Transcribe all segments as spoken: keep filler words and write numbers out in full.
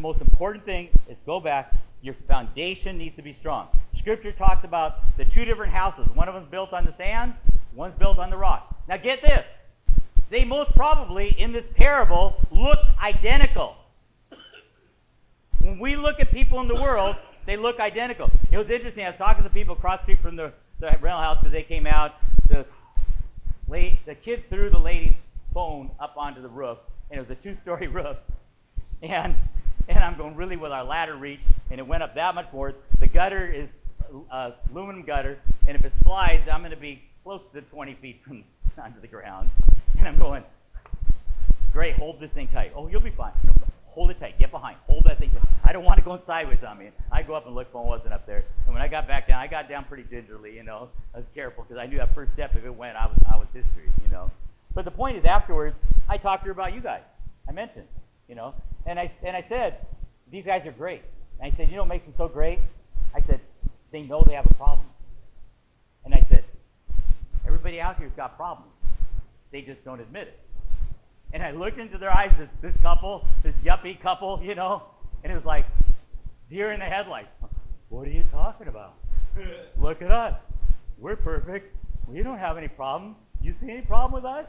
most important thing is go back. Your foundation needs to be strong. Scripture talks about the two different houses. One of them's built on the sand, one's built on the rock. Now get this. They most probably, in this parable, looked identical. When we look at people in the world, they look identical. It was interesting. I was talking to people across the street from the, the rental house because they came out. The, lady, the kid threw the lady's phone up onto the roof, and it was a two-story roof. And and I'm going, really, will our ladder reach? And it went up that much more. The gutter is uh, aluminum gutter, and if it slides, I'm going to be close to twenty feet from onto the ground. And I'm going, great, hold this thing tight. Oh, you'll be fine. No, hold it tight. Get behind. Hold that thing tight. I don't want it going sideways on me. I go up and look, phone wasn't up there. And when I got back down, I got down pretty gingerly, you know. I was careful because I knew that first step, if it went, I was I was history, you know. But the point is, afterwards, I talked to her about you guys. I mentioned, you know. And I, and I said, these guys are great. And I said, you know what makes them so great? I said, they know they have a problem. And I said, everybody out here's got problems. They just don't admit it. And I looked into their eyes, this, this couple, this yuppie couple, you know, and it was like, deer in the headlights. What are you talking about? Look at us. We're perfect. We don't have any problem. You see any problem with us?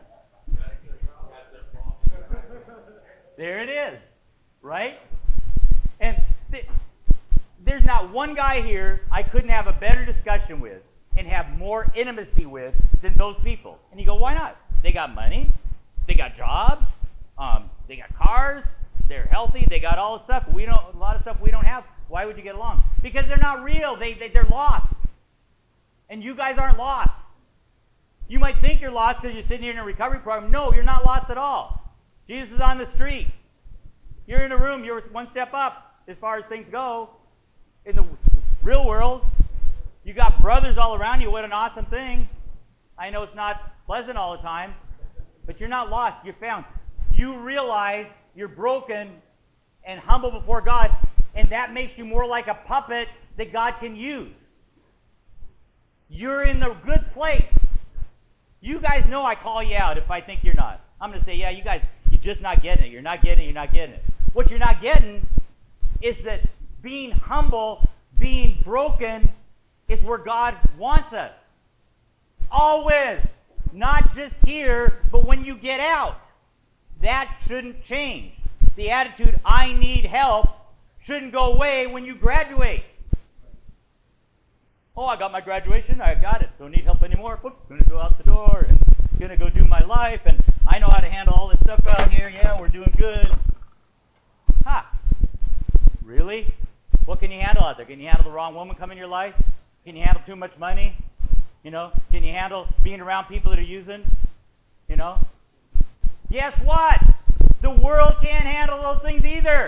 There it is. Right? And th- there's not one guy here I couldn't have a better discussion with and have more intimacy with than those people. And you go, why not? They got money. They got jobs. Um, they got cars. They're healthy. They got all the stuff. We don't. A lot of stuff we don't have. Why would you get along? Because they're not real. They, they, they're lost. And you guys aren't lost. You might think you're lost because you're sitting here in a recovery program. No, you're not lost at all. Jesus is on the street. You're in a room. You're one step up as far as things go. In the real world, you got brothers all around you. What an awesome thing. I know it's not pleasant all the time, but you're not lost. You're found. You realize you're broken and humble before God, and that makes you more like a puppet that God can use. You're in the good place. You guys know I call you out if I think you're not. I'm going to say, yeah, you guys, you're just not getting it. You're not getting it. You're not getting it. What you're not getting is that being humble, being broken, is where God wants us. Always. Not just here, but when you get out. That shouldn't change. The attitude, I need help, shouldn't go away when you graduate. Oh, I got my graduation. I got it. Don't need help anymore. Whoop, going to go out the door and going to go do my life. And I know how to handle all this stuff out here. Yeah, we're doing good. Ha. Really? What can you handle out there? Can you handle the wrong woman come in your life? Can you handle too much money? You know? Can you handle being around people that are using? You know? Guess what? The world can't handle those things either.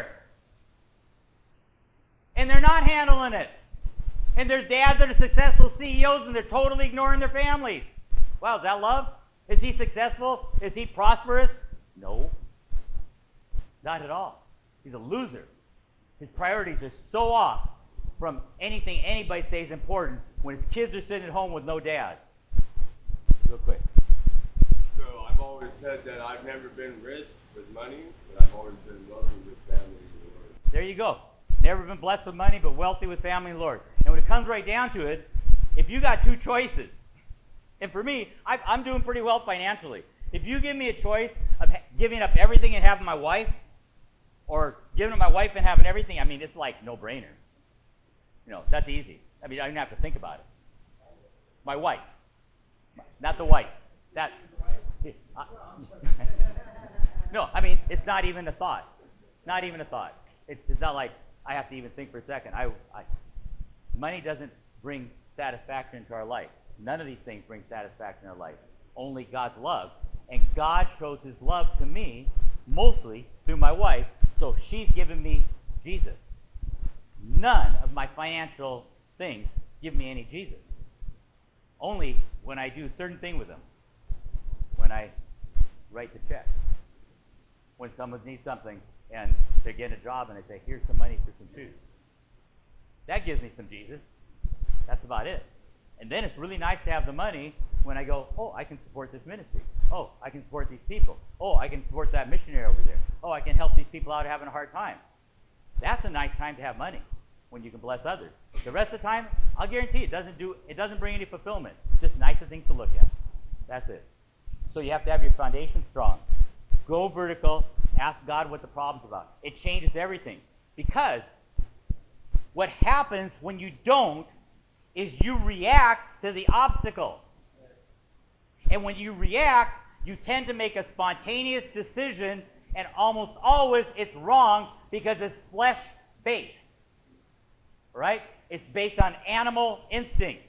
And they're not handling it. And there's dads that are successful C E Os and they're totally ignoring their families. Wow, is that love? Is he successful? Is he prosperous? No. Not at all. He's a loser. His priorities are so off from anything anybody says is important when his kids are sitting at home with no dad. Real quick. So I've always said that I've never been rich with money, but I've always been wealthy with family and the Lord. There you go. Never been blessed with money, but wealthy with family and Lord. And when it comes right down to it, if you got two choices, and for me, I, I'm doing pretty well financially. If you give me a choice of ha- giving up everything and having my wife, or giving up my wife and having everything, I mean, it's like no-brainer. You know, that's easy. I mean, I don't even have to think about it. My wife, not the wife. That. Uh, no, I mean, it's not even a thought. Not even a thought. It, it's not like I have to even think for a second. I, I, money doesn't bring satisfaction into our life. None of these things bring satisfaction in our life. Only God's love. And God shows his love to me mostly through my wife, so she's given me Jesus. None of my financial things give me any Jesus. Only when I do a certain thing with them. When I write the check. When someone needs something and they're getting a job and I say, here's some money for some shoes. That gives me some Jesus. That's about it. And then it's really nice to have the money when I go, oh, I can support this ministry. Oh, I can support these people. Oh, I can support that missionary over there. Oh, I can help these people out having a hard time. That's a nice time to have money, when you can bless others. The rest of the time, I'll guarantee it doesn't do it doesn't bring any fulfillment. Just nicer things to look at. That's it. So you have to have your foundation strong. Go vertical. Ask God what the problem's about. It changes everything. Because what happens when you don't is you react to the obstacle. And when you react, you tend to make a spontaneous decision, and almost always it's wrong because it's flesh-based. Right? It's based on animal instinct.